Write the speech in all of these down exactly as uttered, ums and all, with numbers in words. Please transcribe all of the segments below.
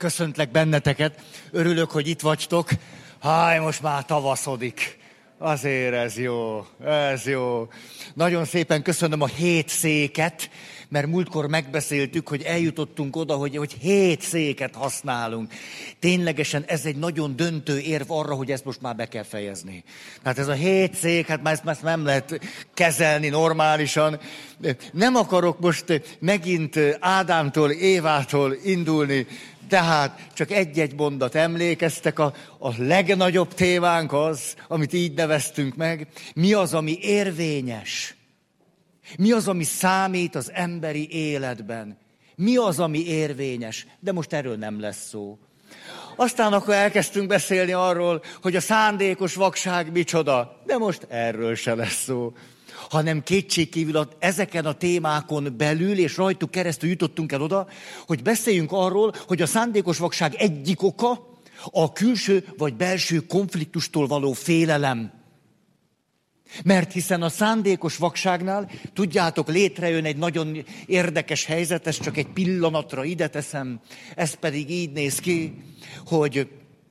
Köszöntlek benneteket. Örülök, hogy itt vagytok. Háj, most már tavaszodik. Azért ez jó, ez jó. Nagyon szépen köszönöm a hét széket, mert múltkor megbeszéltük, hogy eljutottunk oda, hogy, hogy hét széket használunk. Ténylegesen ez egy nagyon döntő érv arra, hogy ezt most már be kell fejezni. Tehát ez a hét szék, hát már ezt, ezt nem lehet kezelni normálisan. Nem akarok most megint Ádámtól, Évától indulni, tehát csak egy-egy mondat emlékeztek, a, a legnagyobb témánk az, amit így neveztünk meg. Mi az, ami érvényes? Mi az, ami számít az emberi életben? Mi az, ami érvényes? De most erről nem lesz szó. Aztán akkor elkezdtünk beszélni arról, hogy a szándékos vakság micsoda. De most erről se lesz szó. Hanem kétségkívül ezeken a témákon belül, és rajtuk keresztül jutottunk el oda, hogy beszéljünk arról, hogy a szándékos vakság egyik oka a külső vagy belső konfliktustól való félelem. Mert hiszen a szándékos vakságnál, tudjátok, létrejön egy nagyon érdekes helyzet, ezt csak egy pillanatra ide teszem, ez pedig így néz ki, hogy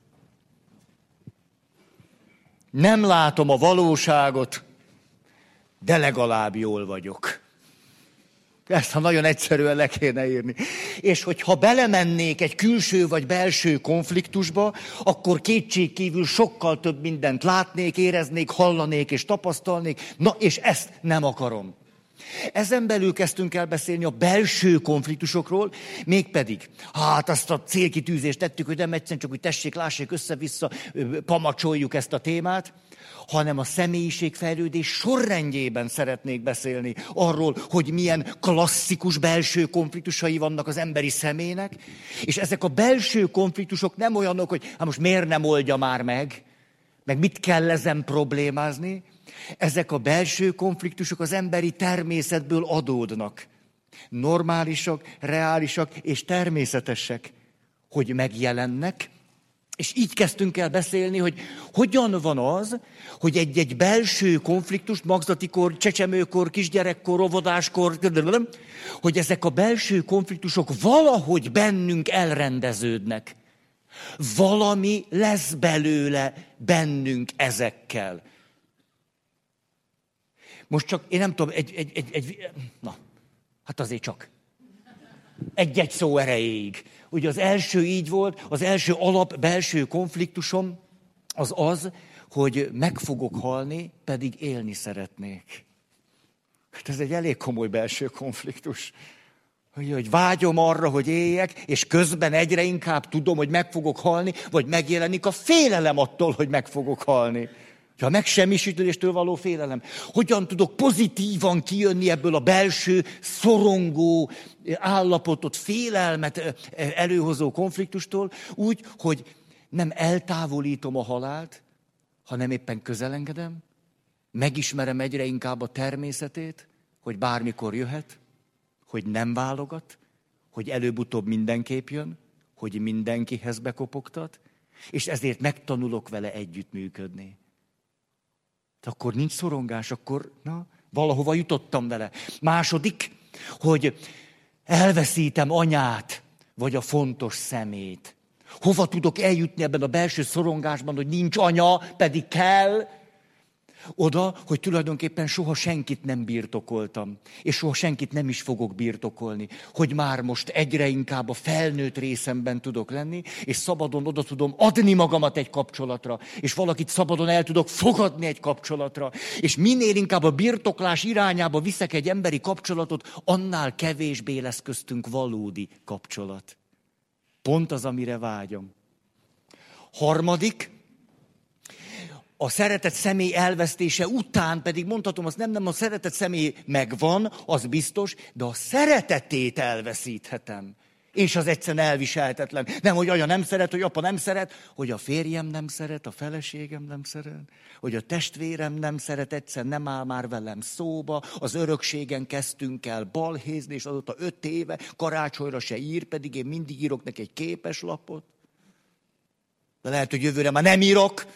nem látom a valóságot, de legalább jól vagyok. Ezt ha nagyon egyszerűen le kéne írni. És hogyha belemennék egy külső vagy belső konfliktusba, akkor kétségkívül sokkal több mindent látnék, éreznék, hallanék és tapasztalnék. Na, és ezt nem akarom. Ezen belül kezdtünk el beszélni a belső konfliktusokról, mégpedig, hát azt a célkitűzést tettük, hogy nem egyszerűen csak, hogy tessék, lássék, össze-vissza, pamacsoljuk ezt a témát, hanem a személyiségfejlődés sorrendjében szeretnék beszélni arról, hogy milyen klasszikus belső konfliktusai vannak az emberi személynek, és ezek a belső konfliktusok nem olyanok, hogy hát most miért nem oldja már meg, meg mit kell ezen problémázni. Ezek a belső konfliktusok az emberi természetből adódnak. Normálisak, reálisak és természetesek, hogy megjelennek. És így kezdtünk el beszélni, hogy hogyan van az, hogy egy-egy belső konfliktust, magzatikor, csecsemőkor, kisgyerekkor, óvodáskor, hogy ezek a belső konfliktusok valahogy bennünk elrendeződnek. Valami lesz belőle bennünk ezekkel. Most csak, én nem tudom, egy, egy, egy, egy na, hát azért csak. Egy-egy szó erejéig. Ugye az első így volt, az első alap belső konfliktusom az az, hogy meg fogok halni, pedig élni szeretnék. Hát ez egy elég komoly belső konfliktus. Hogy, hogy vágyom arra, hogy éljek, és közben egyre inkább tudom, hogy meg fogok halni, vagy megjelenik a félelem attól, hogy meg fogok halni. A megsemmisítéstől való félelem. Hogyan tudok pozitívan kijönni ebből a belső, szorongó állapotot, félelmet előhozó konfliktustól, úgy, hogy nem eltávolítom a halált, hanem éppen közelengedem, megismerem egyre inkább a természetét, hogy bármikor jöhet, hogy nem válogat, hogy előbb-utóbb mindenképp jön, hogy mindenkihez bekopogtat, és ezért megtanulok vele együttműködni. Akkor nincs szorongás, akkor na, valahova jutottam vele. Második, hogy elveszítem anyát, vagy a fontos szemét. Hova tudok eljutni ebben a belső szorongásban, hogy nincs anya, pedig kell? Oda, hogy tulajdonképpen soha senkit nem birtokoltam, és soha senkit nem is fogok birtokolni, hogy már most egyre inkább a felnőtt részemben tudok lenni, és szabadon oda tudom adni magamat egy kapcsolatra, és valakit szabadon el tudok fogadni egy kapcsolatra, és minél inkább a birtoklás irányába viszek egy emberi kapcsolatot, annál kevésbé lesz köztünk valódi kapcsolat. Pont az, amire vágyom. Harmadik, a szeretett személy elvesztése után pedig mondhatom, azt nem, nem, a szeretett személy megvan, az biztos, de a szeretetét elveszíthetem. És az egyszerűen elviselhetetlen. Nem, hogy anya nem szeret, hogy apa nem szeret, hogy a férjem nem szeret, a feleségem nem szeret, hogy a testvérem nem szeret, egyszer nem áll már velem szóba, az örökségen kezdtünk el balhézni, és azóta öt éve karácsonyra se ír, pedig én mindig írok neki egy képeslapot. De lehet, hogy jövőre már nem írok.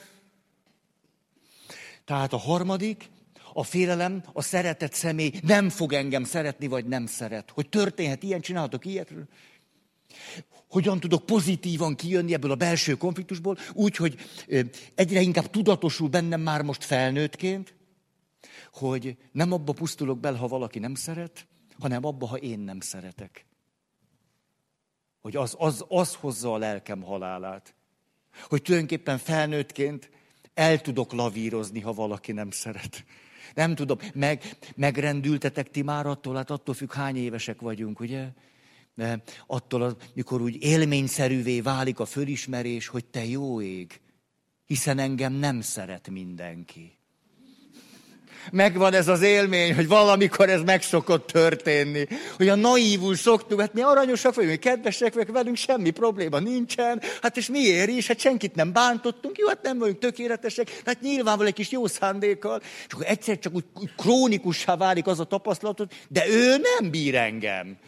Tehát a harmadik, a félelem, a szeretett személy nem fog engem szeretni, vagy nem szeret. Hogy történhet ilyen, csinálhatok ilyet. Hogyan tudok pozitívan kijönni ebből a belső konfliktusból, úgy, hogy egyre inkább tudatosul bennem már most felnőttként, hogy nem abba pusztulok bele, ha valaki nem szeret, hanem abba, ha én nem szeretek. Hogy az, az, az hozza a lelkem halálát. Hogy tulajdonképpen felnőttként el tudok lavírozni, ha valaki nem szeret. Nem tudom, meg, megrendültetek ti már attól, hát attól függ, hány évesek vagyunk, ugye? De attól, mikor úgy élményszerűvé válik a fölismerés, hogy te jó ég, hiszen engem nem szeret mindenki. Megvan ez az élmény, hogy valamikor ez meg szokott történni. Hogy a naívul szoktuk, hát mi aranyosak vagyunk, kedvesek vagyunk, velünk semmi probléma nincsen. Hát és miért is? Hát senkit nem bántottunk, jó, hát nem vagyunk tökéletesek. Hát nyilvánvalóan egy kis jó szándékkal. És akkor egyszer csak úgy, úgy krónikussá válik az a tapasztalatot, de ő nem bír engem.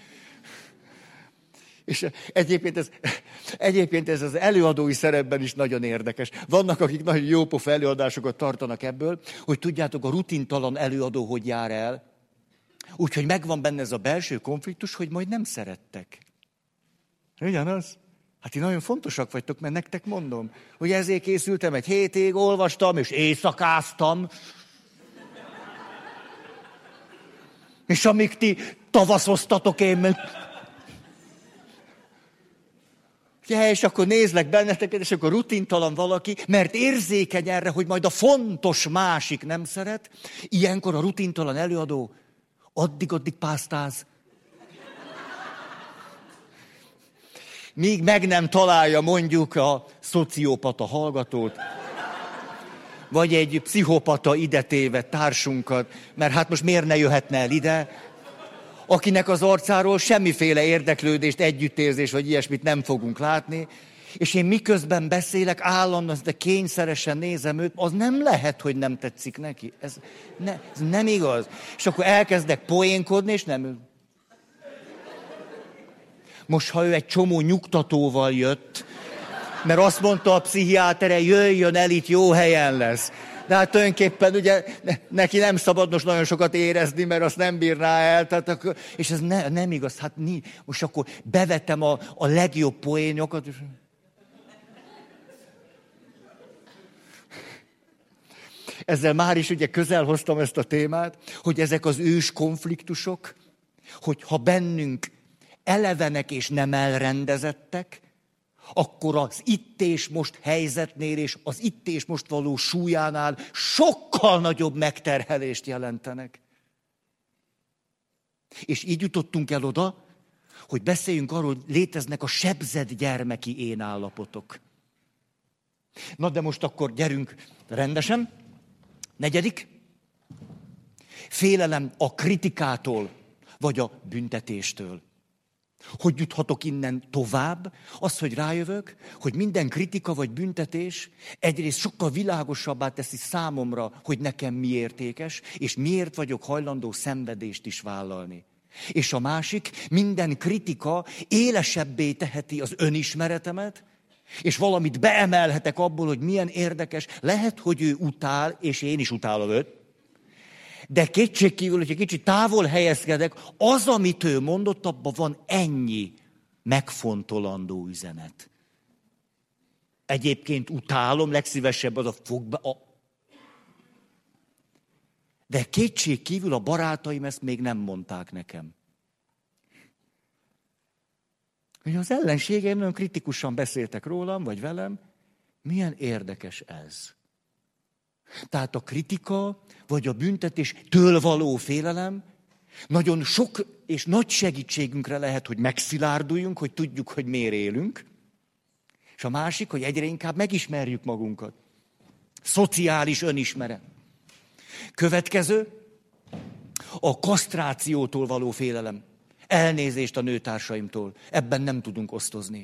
És egyébként ez, egyébként ez az előadói szerepben is nagyon érdekes. Vannak, akik nagyon jópofa előadásokat tartanak ebből, hogy tudjátok, a rutintalan előadó hogy jár el. Úgyhogy megvan benne ez a belső konfliktus, hogy majd nem szerettek. Ugyanaz? Hát ti nagyon fontosak vagytok, mert nektek mondom, hogy ezért készültem, egy hétig olvastam, és éjszakáztam. És amíg ti tavaszoztatok, én meg... Ja, és akkor nézlek benneteket, és akkor rutintalan valaki, mert érzékeny erre, hogy majd a fontos másik nem szeret. Ilyenkor a rutintalan előadó addig-addig pásztáz. Míg meg nem találja mondjuk a szociopata hallgatót, vagy egy pszichopata idetéve társunkat, mert hát most miért ne jöhetne el ide, akinek az arcáról semmiféle érdeklődést, együttérzés vagy ilyesmit nem fogunk látni, és én miközben beszélek, állandóan, de kényszeresen nézem őt, az nem lehet, hogy nem tetszik neki. Ez, ne, ez nem igaz. És akkor elkezdek poénkodni, és nem... Most, ha ő egy csomó nyugtatóval jött, mert azt mondta a pszichiátere, jöjjön el, itt jó helyen lesz. De hát tulajdonképpen ugye neki nem szabad most nagyon sokat érezni, mert azt nem bírná el. Tehát akkor, és ez ne, nem igaz. Hát ni, most akkor bevetem a, a legjobb poényokat. És... Ezzel már is ugye közel hoztam ezt a témát, hogy ezek az ős konfliktusok, hogy ha bennünk elevenek és nem elrendezettek, akkor az itt és most helyzetnél és az itt és most való súlyánál sokkal nagyobb megterhelést jelentenek. És így jutottunk el oda, hogy beszéljünk arról, hogy léteznek a sebzett gyermeki én állapotok. Na de most akkor gyerünk rendesen. Negyedik. Félelem a kritikától, vagy a büntetéstől. Hogy juthatok innen tovább? Az, hogy rájövök, hogy minden kritika vagy büntetés egyrészt sokkal világosabbá teszi számomra, hogy nekem mi értékes, és miért vagyok hajlandó szenvedést is vállalni. És a másik, minden kritika élesebbé teheti az önismeretemet, és valamit beemelhetek abból, hogy milyen érdekes. Lehet, hogy ő utál, és én is utálom őt. De kétségkívül, hogyha kicsit távol helyezkedek, az, amit ő mondott, abban van ennyi megfontolandó üzenet. Egyébként utálom, legszívesebb az a fogba... A... De kétségkívül a barátaim ezt még nem mondták nekem. Hogy az ellenségeim nagyon kritikusan beszéltek rólam, vagy velem, milyen érdekes ez. Tehát a kritika, vagy a büntetés től való félelem nagyon sok és nagy segítségünkre lehet, hogy megszilárduljunk, hogy tudjuk, hogy miért élünk. És a másik, hogy egyre inkább megismerjük magunkat. Szociális önismeret. Következő, a kasztrációtól való félelem. Elnézést a nőtársaimtól. Ebben nem tudunk osztozni.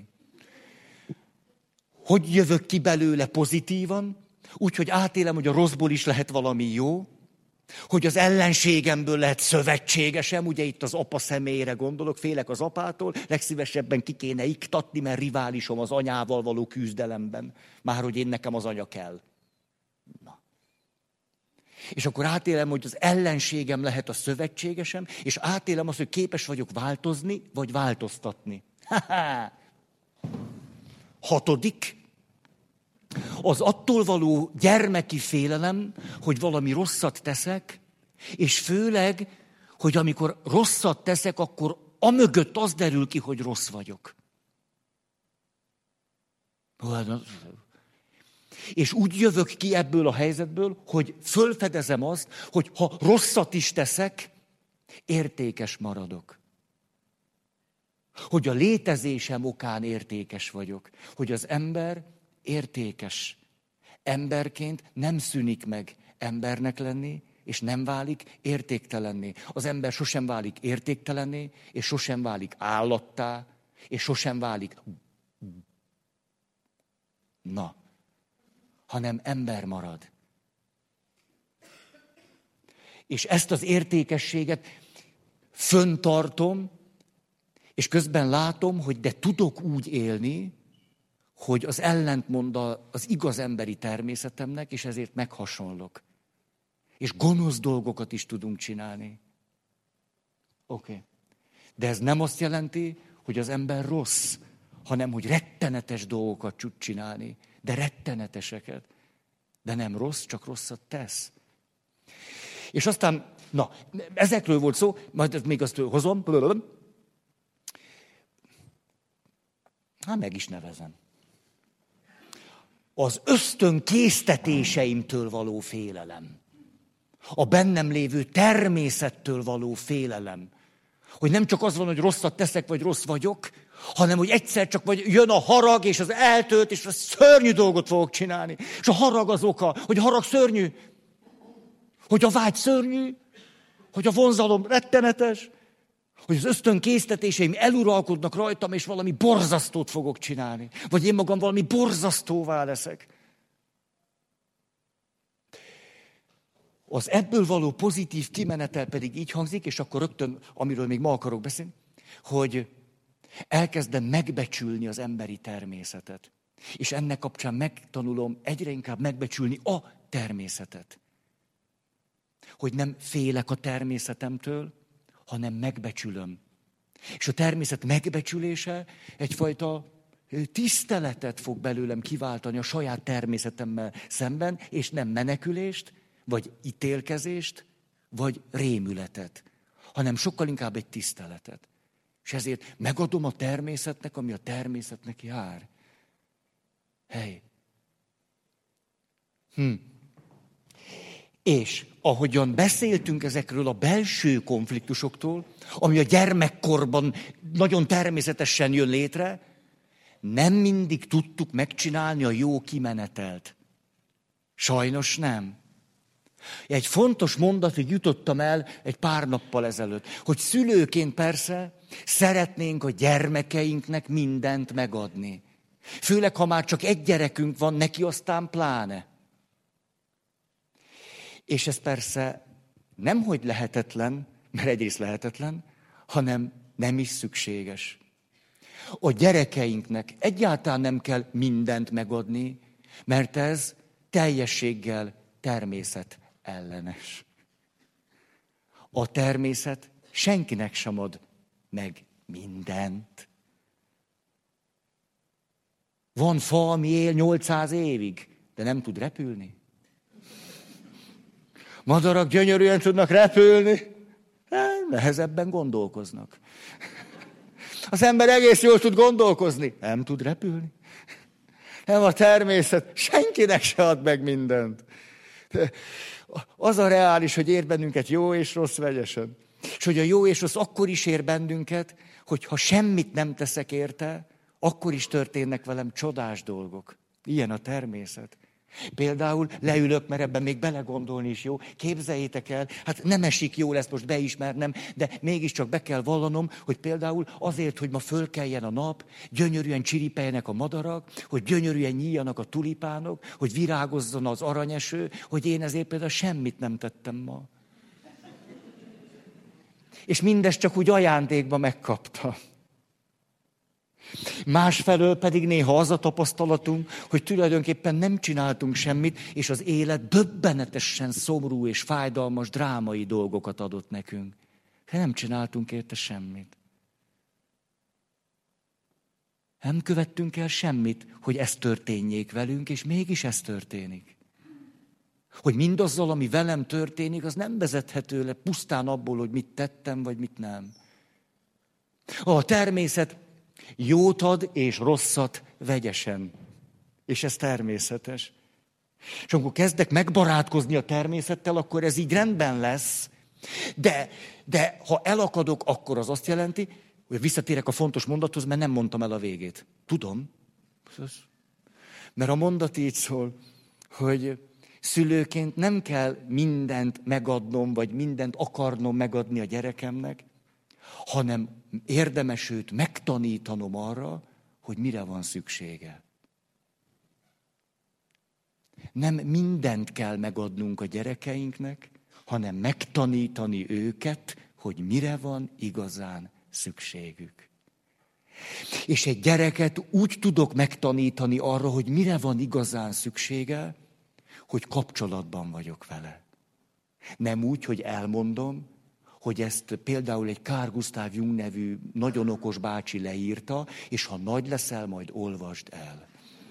Hogy jövök ki belőle pozitívan? Úgyhogy átélem, hogy a rosszból is lehet valami jó, hogy az ellenségemből lehet szövetségesem, ugye itt az apa személyére gondolok, félek az apától, legszívesebben ki kéne iktatni, mert riválisom az anyával való küzdelemben, már hogy én nekem az anya kell. Na. És akkor átélem, hogy az ellenségem lehet a szövetségesem, és átélem azt, hogy képes vagyok változni, vagy változtatni. Hatodik. Az attól való gyermeki félelem, hogy valami rosszat teszek, és főleg, hogy amikor rosszat teszek, akkor amögött az derül ki, hogy rossz vagyok. És úgy jövök ki ebből a helyzetből, hogy fölfedezem azt, hogy ha rosszat is teszek, értékes maradok. Hogy a létezésem okán értékes vagyok. Hogy az ember értékes. Emberként nem szűnik meg embernek lenni, és nem válik értéktelenné. Az ember sosem válik értéktelenné, és sosem válik állattá, és sosem válik... Na, hanem ember marad. És ezt az értékességet föntartom, és közben látom, hogy de tudok úgy élni, hogy az ellentmond az igaz emberi természetemnek, és ezért meghasonlok. És gonosz dolgokat is tudunk csinálni. Oké. Okay. De ez nem azt jelenti, hogy az ember rossz, hanem hogy rettenetes dolgokat tud csinálni. De retteneteseket. De nem rossz, csak rosszat tesz. És aztán, na, ezekről volt szó, majd még azt hozom. Hát meg is nevezem. Az ösztönkésztetéseimtől való félelem. A bennem lévő természettől való félelem. Hogy nem csak az van, hogy rosszat teszek, vagy rossz vagyok, hanem hogy egyszer csak vagy jön a harag, és az eltölt, és a szörnyű dolgot fogok csinálni. És a harag az oka, hogy a harag szörnyű. Hogy a vágy szörnyű, hogy a vonzalom rettenetes, hogy az ösztönkésztetéseim eluralkodnak rajtam, és valami borzasztót fogok csinálni. Vagy én magam valami borzasztóvá leszek. Az ebből való pozitív kimenetel pedig így hangzik, és akkor rögtön, amiről még ma akarok beszélni, hogy elkezdem megbecsülni az emberi természetet. És ennek kapcsán megtanulom egyre inkább megbecsülni a természetet. Hogy nem félek a természetemtől, hanem megbecsülöm. És a természet megbecsülése egyfajta tiszteletet fog belőlem kiváltani a saját természetemmel szemben, és nem menekülést, vagy ítélkezést, vagy rémületet, hanem sokkal inkább egy tiszteletet. És ezért megadom a természetnek, ami a természetnek jár. Hely. Hm. És ahogyan beszéltünk ezekről a belső konfliktusoktól, ami a gyermekkorban nagyon természetesen jön létre, nem mindig tudtuk megcsinálni a jó kimenetelt. Sajnos nem. Egy fontos mondatig jutottam el egy pár nappal ezelőtt, hogy szülőként persze szeretnénk a gyermekeinknek mindent megadni. Főleg, ha már csak egy gyerekünk van, neki aztán pláne. És ez persze nemhogy lehetetlen, mert egyrészt lehetetlen, hanem nem is szükséges. A gyerekeinknek egyáltalán nem kell mindent megadni, mert ez teljességgel természet ellenes. A természet senkinek sem ad meg mindent. Van fa, ami él nyolcszáz évig, de nem tud repülni. Madarak gyönyörűen tudnak repülni, nehezebben gondolkoznak. Az ember egész jól tud gondolkozni, nem tud repülni. Nem, a természet senkinek se ad meg mindent. Az a reális, hogy ér bennünket jó és rossz vegyesen. És hogy a jó és rossz akkor is ér bennünket, hogyha semmit nem teszek érte, akkor is történnek velem csodás dolgok. Ilyen a természet. Például leülök, mert ebben még belegondolni is jó. Képzeljétek el, hát nem esik jól ezt most beismernem, de mégiscsak be kell vallanom, hogy például azért, hogy ma fölkeljen a nap, gyönyörűen csiripeljenek a madarak, hogy gyönyörűen nyíljanak a tulipánok, hogy virágozzon az aranyeső, hogy én ezért például semmit nem tettem ma. És mindezt csak úgy ajándékba megkaptam. Másfelől pedig néha az a tapasztalatunk, hogy tulajdonképpen nem csináltunk semmit, és az élet döbbenetesen szomorú és fájdalmas, drámai dolgokat adott nekünk. Nem csináltunk érte semmit. Nem követtünk el semmit, hogy ez történjék velünk, és mégis ez történik. Hogy mindazzal, ami velem történik, az nem vezethető le pusztán abból, hogy mit tettem, vagy mit nem. A természet jót ad és rosszat vegyesen. És ez természetes. És amikor kezdek megbarátkozni a természettel, akkor ez így rendben lesz. De, de ha elakadok, akkor az azt jelenti, hogy visszatérek a fontos mondathoz, mert nem mondtam el a végét. Tudom. Mert a mondat így szól, hogy szülőként nem kell mindent megadnom, vagy mindent akarnom megadni a gyerekemnek, hanem érdemes őt megtanítanom arra, hogy mire van szüksége. Nem mindent kell megadnunk a gyerekeinknek, hanem megtanítani őket, hogy mire van igazán szükségük. És egy gyereket úgy tudok megtanítani arra, hogy mire van igazán szüksége, hogy kapcsolatban vagyok vele. Nem úgy, hogy elmondom, hogy ezt például egy Carl Gustav Jung nevű nagyon okos bácsi leírta, és ha nagy leszel, majd olvasd el.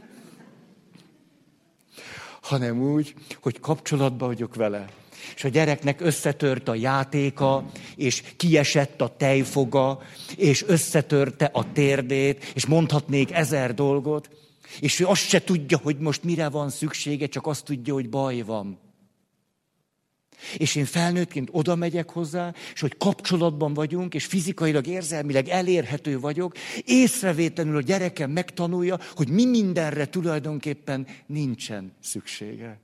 Hanem úgy, hogy kapcsolatban vagyok vele. És a gyereknek összetört a játéka, és kiesett a tejfoga, és összetörte a térdét, és mondhatnék ezer dolgot, és ő azt se tudja, hogy most mire van szüksége, csak azt tudja, hogy baj van. És én felnőttként oda megyek hozzá, és hogy kapcsolatban vagyunk, és fizikailag, érzelmileg elérhető vagyok, észrevétlenül a gyerekem megtanulja, hogy mi mindenre tulajdonképpen nincsen szüksége.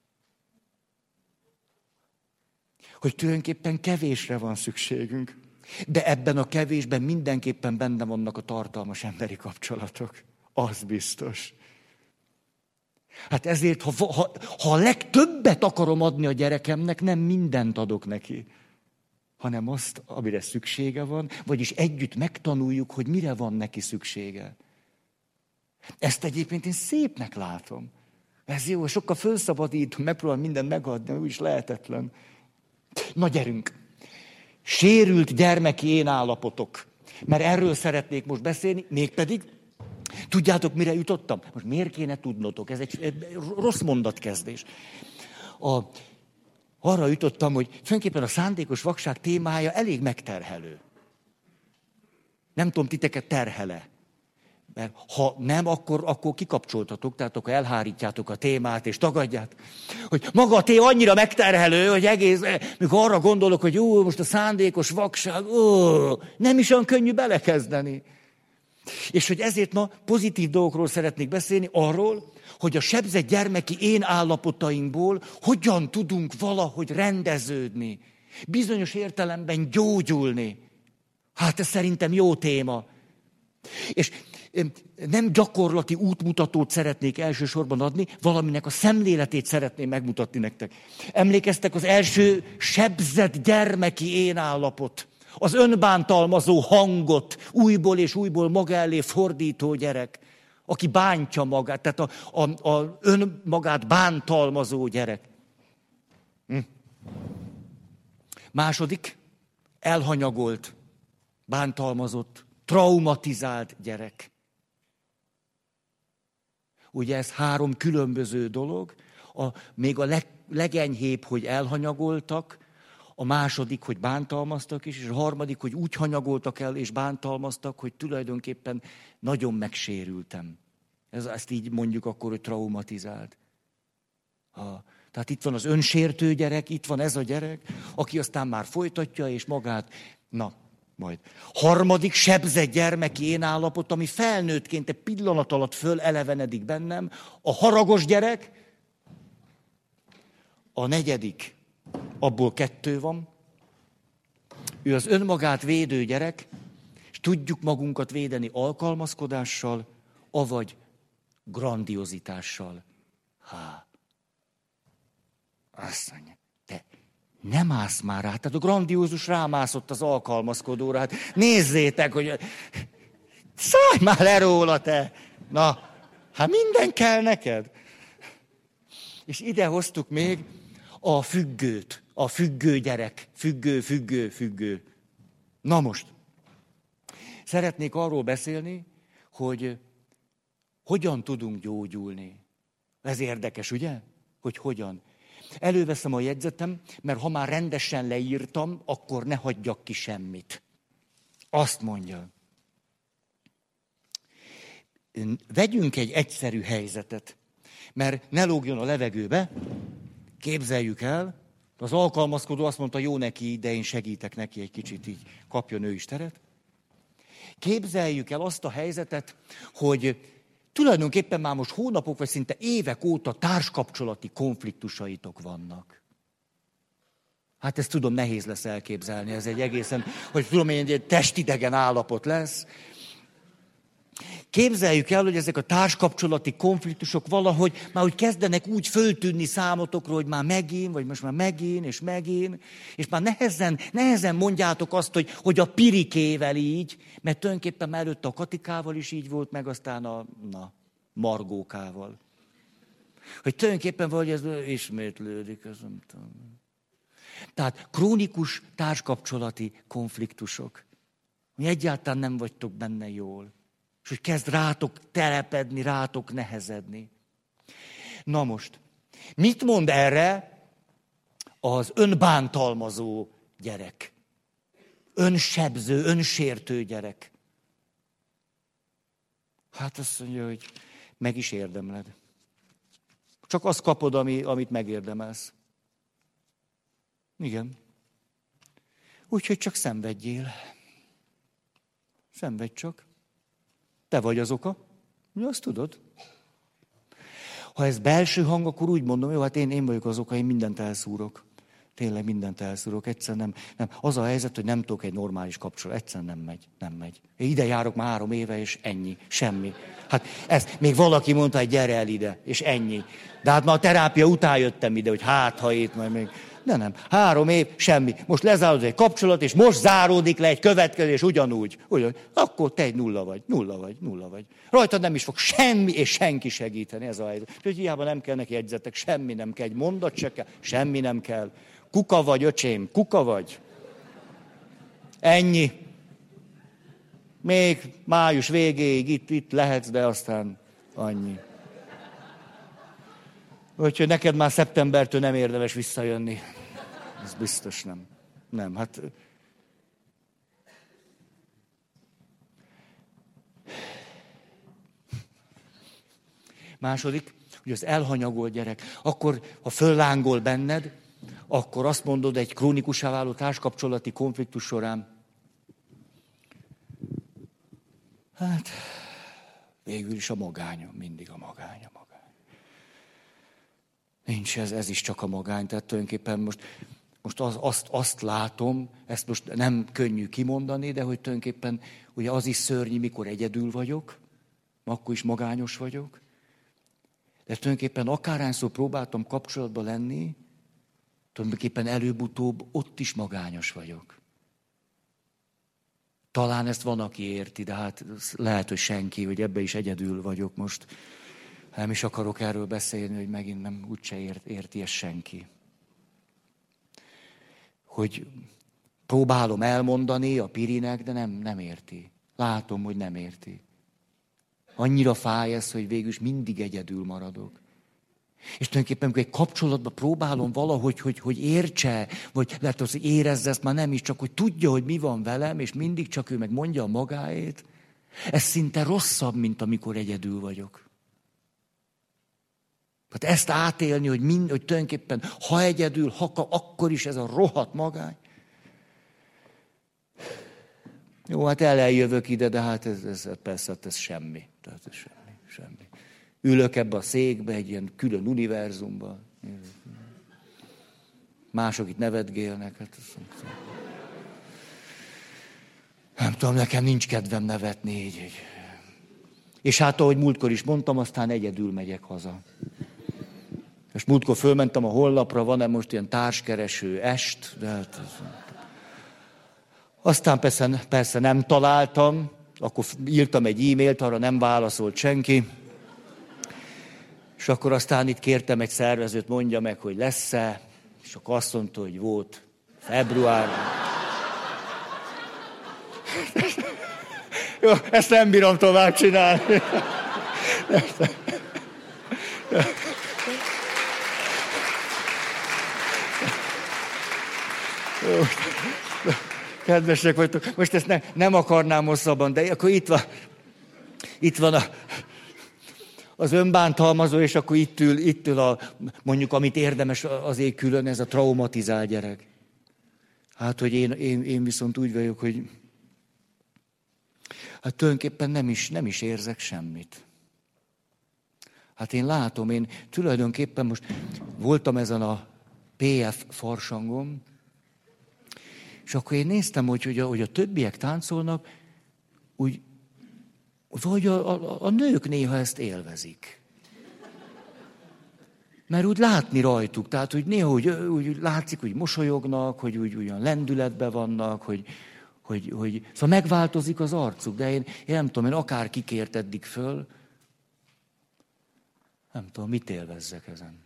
Hogy tulajdonképpen kevésre van szükségünk, de ebben a kevésben mindenképpen benne vannak a tartalmas emberi kapcsolatok. Az biztos. Hát ezért, ha, ha, ha a legtöbbet akarom adni a gyerekemnek, nem mindent adok neki, hanem azt, amire szüksége van, vagyis együtt megtanuljuk, hogy mire van neki szüksége. Ezt egyébként én szépnek látom. Ez jó, sokkal fölszabadítom, megpróbálom mindent megadni, úgyis lehetetlen. Na gyerünk! Sérült gyermeki én állapotok. Mert erről szeretnék most beszélni, mégpedig, tudjátok, mire jutottam? Most miért kéne tudnotok? Ez egy, egy rossz mondatkezdés. A, arra jutottam, hogy tulajdonképpen a szándékos vakság témája elég megterhelő. Nem tudom, titeket terhele. Mert ha nem, akkor, akkor kikapcsoltatok, tehát akkor elhárítjátok a témát, és tagadjátok. Hogy maga a téma annyira megterhelő, hogy egész, mikor arra gondolok, hogy jó, most a szándékos vakság, ó, nem is olyan könnyű belekezdeni. És hogy ezért ma pozitív dolgokról szeretnék beszélni, arról, hogy a sebzett gyermeki én állapotainkból hogyan tudunk valahogy rendeződni, bizonyos értelemben gyógyulni. Hát ez szerintem jó téma. És nem gyakorlati útmutatót szeretnék elsősorban adni, valaminek a szemléletét szeretném megmutatni nektek. Emlékeztek az első sebzett gyermeki én állapot? Az önbántalmazó hangot újból és újból maga elé fordító gyerek, aki bántja magát, tehát a, a, a önmagát bántalmazó gyerek. Hm. Második, elhanyagolt, bántalmazott, traumatizált gyerek. Ugye ez három különböző dolog, a, még a leg, legenyhébb, hogy elhanyagoltak, a második, hogy bántalmaztak is, és a harmadik, hogy úgy hanyagoltak el és bántalmaztak, hogy tulajdonképpen nagyon megsérültem. Ez, ezt így mondjuk akkor, hogy traumatizált. Ha, tehát itt van az önsértő gyerek, itt van ez a gyerek, aki aztán már folytatja, és magát, na, majd. Harmadik, sebzett gyermeki én állapot, ami felnőttként egy pillanat alatt fölelevenedik bennem. A haragos gyerek, a negyedik, abból kettő van. Ő az önmagát védő gyerek, és tudjuk magunkat védeni alkalmazkodással, avagy grandiozitással. Há, azt mondja, te nem állsz már rá, tehát a grandiózus rámászott az alkalmazkodóra. Hát nézzétek, hogy szállj már le róla, te! Na, hát minden kell neked. És ide hoztuk még a függőt, a függő gyerek, függő, függő, függő. Na most, szeretnék arról beszélni, hogy Hogyan tudunk gyógyulni? Ez érdekes, ugye? Hogy hogyan. Előveszem a jegyzetem, mert ha már rendesen leírtam, akkor ne hagyjak ki semmit. Azt mondja. Vegyünk egy egyszerű helyzetet, mert ne lógjon a levegőbe, képzeljük el, az alkalmazkodó azt mondta, jó neki, de én segítek neki egy kicsit, így kapjon ő is teret. Képzeljük el azt a helyzetet, hogy tulajdonképpen már most hónapok, vagy szinte évek óta társkapcsolati konfliktusaitok vannak. Hát ezt tudom, nehéz lesz elképzelni, ez egy egészen, hogy tudom, hogy egy testidegen állapot lesz. Képzeljük el, hogy ezek a társkapcsolati konfliktusok valahogy már úgy kezdenek úgy föltűnni számotokról, hogy már megint, vagy most már megint, és megint, és már nehezen, nehezen mondjátok azt, hogy, hogy a Pirikével így, mert tulajdonképpen már előtte a Katikával is így volt, meg aztán a na, Margókával. Hogy tulajdonképpen valahogy ez ismétlődik, ez nem tudom. Tehát krónikus társkapcsolati konfliktusok, hogy egyáltalán nem vagytok benne jól. És hogy kezd rátok telepedni, rátok nehezedni. Na most, mit mond erre az önbántalmazó gyerek? Önsebző, önsértő gyerek. Hát azt mondja, hogy meg is érdemled. Csak azt kapod, ami, amit megérdemelsz. Igen. Úgyhogy csak szenvedjél. Szenvedj csak. Te vagy az oka. Mi azt tudod? Ha ez belső hang, akkor úgy mondom, jó, hát én, én vagyok az oka, én mindent elszúrok. Tényleg mindent elszúrok. Egyszerűen nem, nem. Az a helyzet, hogy nem tudok egy normális kapcsolat. Egyszerűen nem megy. Nem megy. Én ide járok már három éve, és ennyi. Semmi. Hát ezt még valaki mondta, hogy gyere el ide, és ennyi. De hát már a terápia után jöttem ide, hogy hát, ha itt majd még... De nem. Három év, semmi. Most lezáródik egy kapcsolat, és most záródik le egy következés ugyanúgy. ugyanúgy. Akkor te egy nulla vagy, nulla vagy, nulla vagy. Rajtad nem is fog semmi és senki segíteni, ez a helyzet. Úgyhogy hiába nem kell neki jegyzetek, semmi nem kell, egy mondat se kell, semmi nem kell. Kuka vagy, öcsém, kuka vagy. Ennyi. Még május végéig itt, itt lehetsz, de aztán annyi. Úgyhogy neked már szeptembertől nem érdemes visszajönni. Ez biztos nem. Nem, hát... Második, hogy az elhanyagolt gyerek. Akkor, ha föllángol benned, akkor azt mondod egy krónikusá váló társkapcsolati konfliktus során. Hát, végül is a magánya, mindig a magánya. Nincs ez, ez is csak a magány. Tehát tulajdonképpen most, most az, azt, azt látom, ezt most nem könnyű kimondani, de hogy tulajdonképpen ugye az is szörnyű, mikor egyedül vagyok, akkor is magányos vagyok. De tulajdonképpen akárhányszor próbáltam kapcsolatban lenni, tulajdonképpen előbb-utóbb ott is magányos vagyok. Talán ezt van, aki érti, de hát lehet, hogy senki, hogy ebbe is egyedül vagyok most. Nem is akarok erről beszélni, hogy megint nem úgyse ért, érti ezt senki. Hogy próbálom elmondani a Pirinek, de nem, nem érti. Látom, hogy nem érti. Annyira fáj ez, hogy végül is mindig egyedül maradok. És tulajdonképpen, amikor egy kapcsolatban próbálom valahogy, hogy, hogy értse, vagy lehet, hogy érezze ezt már nem is, csak hogy tudja, hogy mi van velem, és mindig csak ő meg mondja a magáét. Ez szinte rosszabb, mint amikor egyedül vagyok. Tehát ezt átélni, hogy, mind, hogy tulajdonképpen ha egyedül, ha akkor is ez a rohadt magány. Jó, hát eljövök ide, de hát ez, ez persze hát ez semmi. Tehát ez semmi, semmi. Ülök ebbe a székbe, egy ilyen külön univerzumban. Mások itt nevetgélnek. Hát nem tudom, nekem nincs kedvem nevetni így, így. És hát, ahogy múltkor is mondtam, aztán egyedül megyek haza. És múltkor fölmentem a honlapra, van-e most ilyen társkereső est, de hát... Aztán persze, persze nem találtam, akkor írtam egy e-mailt, arra nem válaszolt senki. És akkor aztán itt kértem egy szervezőt, mondja meg, hogy lesz-e, és akkor azt mondta, hogy volt február. Jó, ezt nem bírom tovább csinálni. Kedvesek vagytok. Most ezt ne, nem akarnám hosszabban, de akkor itt van, itt van a, az önbántalmazó, és akkor itt ül, itt ül a, mondjuk, amit érdemes azért külön, ez a traumatizált gyerek. Hát, hogy én, én, én viszont úgy vagyok, hogy hát tulajdonképpen nem is, nem is érzek semmit. Hát én látom, én tulajdonképpen most voltam ezen a pé ef farsangon, és akkor én néztem, hogy, hogy, a, hogy a többiek táncolnak, úgy, hogy a, a, a nők néha ezt élvezik. Mert úgy látni rajtuk, tehát hogy néha úgy, úgy látszik, hogy mosolyognak, hogy úgy olyan lendületben vannak, hogy, hogy, hogy szóval megváltozik az arcuk, de én, én nem tudom, én akár kikért eddig föl, nem tudom, mit élvezzek ezen.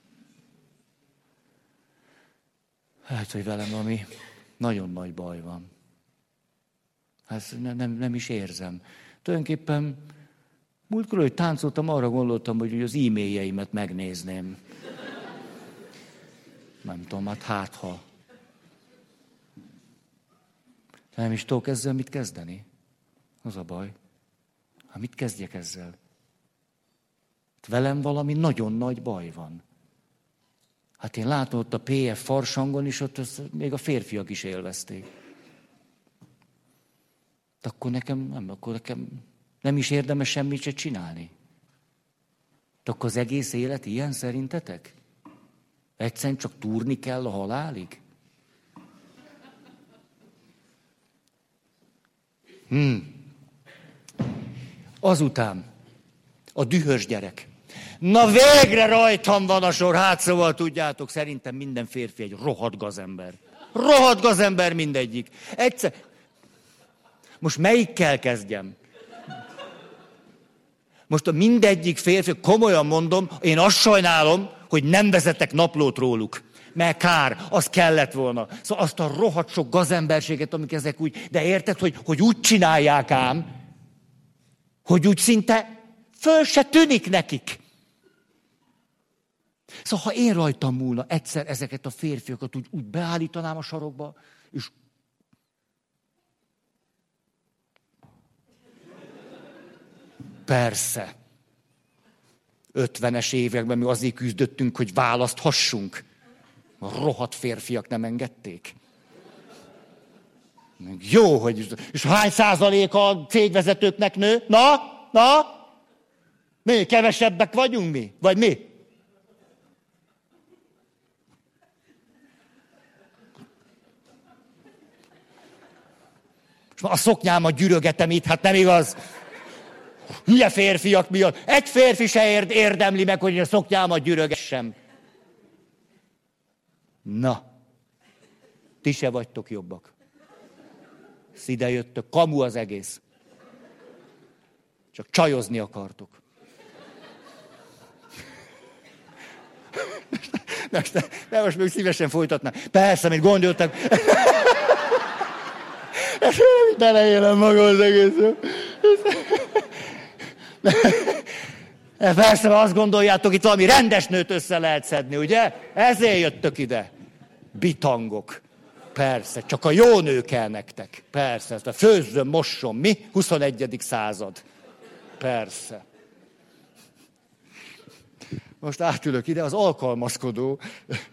Hát, hogy velem ami nagyon nagy baj van. Hát nem, nem, nem is érzem. Tulajdonképpen múltkor, hogy táncoltam, arra gondoltam, hogy az e-mailjeimet megnézném. Nem tudom, hát hát ha. Nem is tudok ezzel mit kezdeni. Az a baj. Hát mit kezdjek ezzel? Velem valami nagyon nagy baj van. Hát én látom ott a pé ef farsangon is, ott az, még a férfiak is élvezték. De akkor nekem nem, akkor nekem nem is érdemes semmit se csinálni. De akkor az egész élet ilyen szerintetek? Egyszerűen csak túrni kell a halálig? Hmm. Azután a dühös gyerek. Na végre rajtam van a sor, hát szóval tudjátok, szerintem minden férfi egy rohadt gazember. Rohadt gazember mindegyik. Egyszer... Most melyikkel kezdjem? Most a mindegyik férfi, komolyan mondom, én azt sajnálom, hogy nem vezetek naplót róluk. Mert kár, az kellett volna. Szóval azt a rohadt sok gazemberséget, amik ezek úgy, de érted, hogy, hogy úgy csinálják ám, hogy úgy szinte föl se tűnik nekik. Szóval, ha én rajtam múlna egyszer ezeket a férfiakat úgy, úgy beállítanám a sarokba, és persze. ötvenes években mi azért küzdöttünk, hogy választhassunk. A rohadt férfiak nem engedték. Jó, hogy... És hány százalék a cégvezetőknek nő? Na? Na? Mi? Kevesebbek vagyunk mi? Vagy mi? És a szoknyámat gyűrögetem itt, hát nem igaz? Hülye férfiak miatt. Egy férfi se érd, érdemli meg, hogy a szoknyámat gyűrögessem. Na, ti se vagytok jobbak. Ide jöttök, kamu az egész. Csak csajozni akartok. De, de, de most még szívesen folytatnám. Persze, mint gondoltak. Beleélem magam az egész. Persze, azt gondoljátok, itt valami rendes nőt össze lehet szedni, ugye? Ezért jöttök ide. Bitangok. Persze, csak a jó nő kell nektek. Persze, ezt a főzzön, mosson, mi? huszonegyedik század. Persze. Most átülök ide, az alkalmazkodó.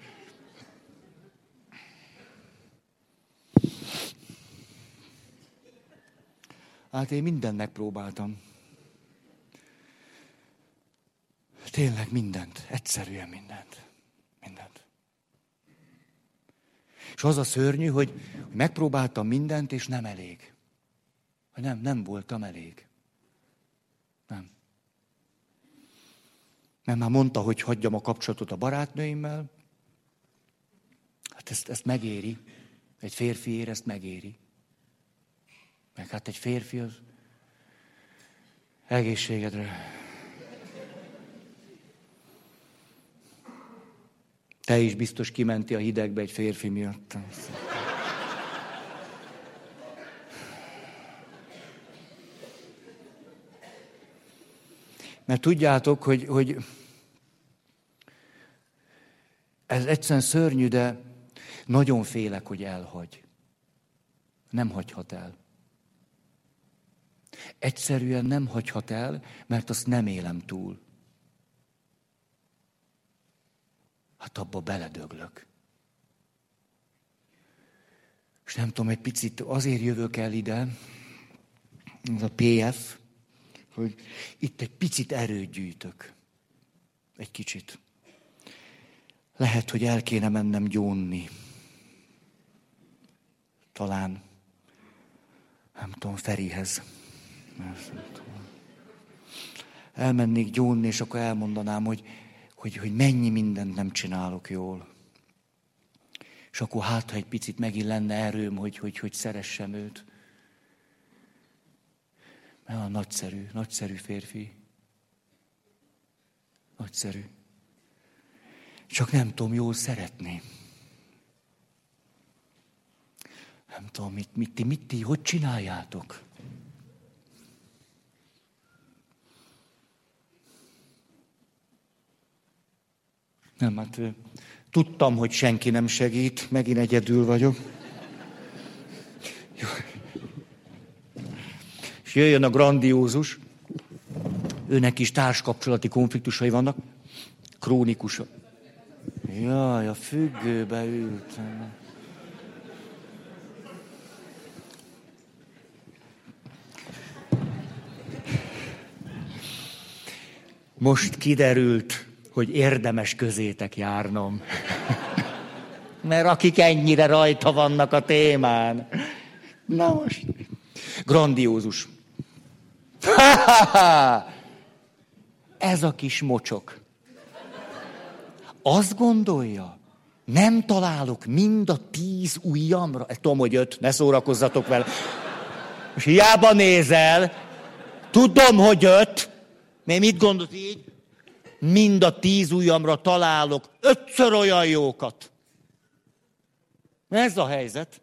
Hát én mindent megpróbáltam. Tényleg mindent, egyszerűen mindent. Mindent. És az a szörnyű, hogy megpróbáltam mindent, és nem elég. Nem, nem voltam elég. Nem. Mert már mondta, hogy hagyjam a kapcsolatot a barátnőimmel. Hát ezt, ezt megéri. Egy férfiért ezt megéri. Meg hát egy férfi az egészségedre. Te is biztos kimenti a hidegbe egy férfi miatt. Mert tudjátok, hogy, hogy ez egyszerűen szörnyű, de nagyon félek, hogy elhagy. Nem hagyhat el. Egyszerűen nem hagyhat el, mert azt nem élem túl. Hát abba beledöglök. És nem tudom, egy picit azért jövök el ide, ez a pé ef, hogy itt egy picit erőt gyűjtök. Egy kicsit. Lehet, hogy el kéne mennem gyónni. Talán, nem tudom, Ferihez. Elmennék gyónni, és akkor elmondanám, hogy, hogy, hogy mennyi mindent nem csinálok jól. És akkor hát, ha egy picit megint lenne erőm, hogy, hogy, hogy szeressem őt. Mert a nagyszerű, nagyszerű férfi. Nagyszerű. Csak nem tudom jól szeretni. Nem tudom, mit, mit, mit, mit ti, hogy csináljátok? Nem, hát tudtam, hogy senki nem segít, megint egyedül vagyok. Jó. És jöjjön a grandiózus, őnek is társkapcsolati konfliktusai vannak, krónikusak. Jaj, a függőbe ültem. Most kiderült, hogy érdemes közétek járnom. Mert akik ennyire rajta vannak a témán. Na most. Grandiózus. Ez a kis mocsok. Azt gondolja, nem találok mind a tíz ujjamra. Tudom, hogy öt, ne szórakozzatok vele. És hiába nézel, tudom, hogy öt. Mert mit gondolsz így? Mind a tíz ujjamra találok ötször olyan jókat. Ez a helyzet.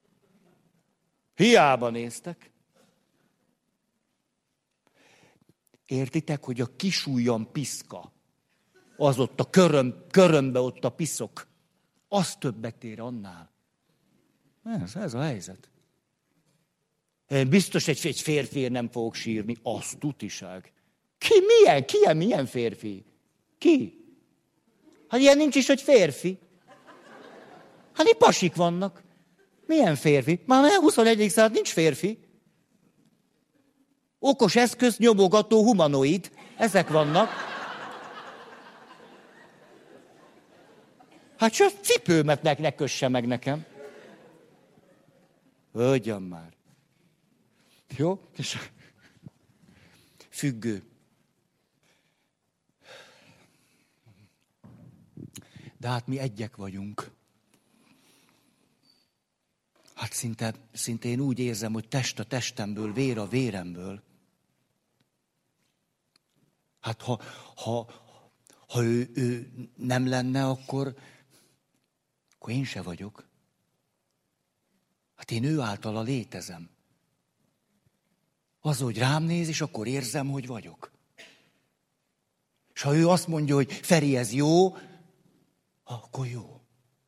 Hiába néztek. Értitek, hogy a kis ujjam piszka, az ott a köröm, körömbe ott a piszok, az többet ér annál. Ez, ez a helyzet. Én biztos egy, egy férfiért nem fogok sírni, az tutiság. Ki milyen? Ki ilyen, milyen férfi? Ki? Hát ilyen nincs is, hogy férfi. Hát itt pasik vannak. Milyen férfi? Már huszonegyedik század nincs férfi. Okos eszköz, nyomogató, humanoid. Ezek vannak. Hát csak cipőmet ne, ne kösse meg nekem. Hölgyem már. Jó? És függő. De hát mi egyek vagyunk. Hát szinte, szinte én úgy érzem, hogy test a testemből, vér a véremből. Hát ha, ha, ha ő, ő nem lenne, akkor, akkor én se vagyok. Hát én ő általa létezem. Az, hogy rám néz, és akkor érzem, hogy vagyok. És ha ő azt mondja, hogy Feri, ez jó, akkor jó.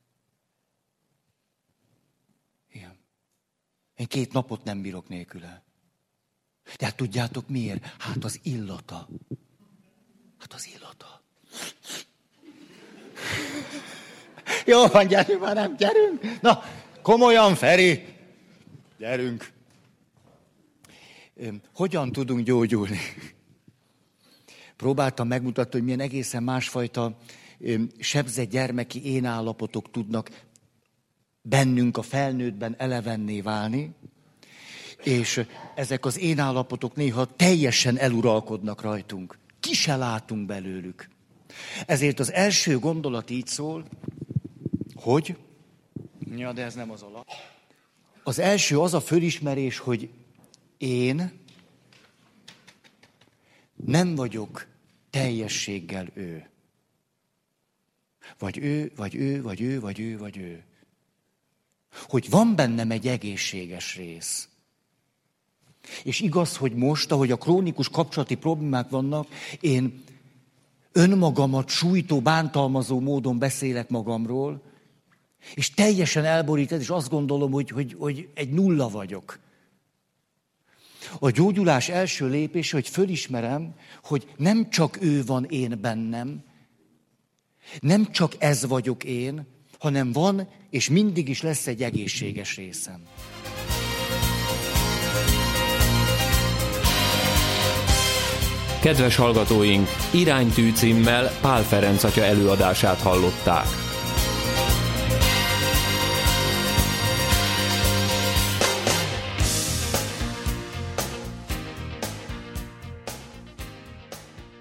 Igen. Én két napot nem bírok nélküle. De hát tudjátok miért? Hát az illata. Hát az illata. Jó van, gyerünk már, nem, gyerünk. Na, komolyan, Feri. Gyerünk. Hogyan tudunk gyógyulni? Próbáltam megmutatni, hogy milyen egészen másfajta sebzett gyermeki énállapotok tudnak bennünk a felnőttben elevenné válni, és ezek az énállapotok néha teljesen eluralkodnak rajtunk. Ki se látunk belőlük. Ezért az első gondolat így szól, hogy... Ja, de ez nem az alap. Az első az a fölismerés, hogy én nem vagyok teljességgel ő. Vagy ő, vagy ő, vagy ő, vagy ő, vagy ő. Hogy van bennem egy egészséges rész. És igaz, hogy most, ahogy a krónikus kapcsolati problémák vannak, én önmagamat sújtó, bántalmazó módon beszélek magamról, és teljesen elborít ez, és azt gondolom, hogy, hogy, hogy egy nulla vagyok. A gyógyulás első lépése, hogy fölismerem, hogy nem csak ő van én bennem, nem csak ez vagyok én, hanem van, és mindig is lesz egy egészséges részem. Kedves hallgatóink, Iránytű címmel Pál Ferenc atya előadását hallották.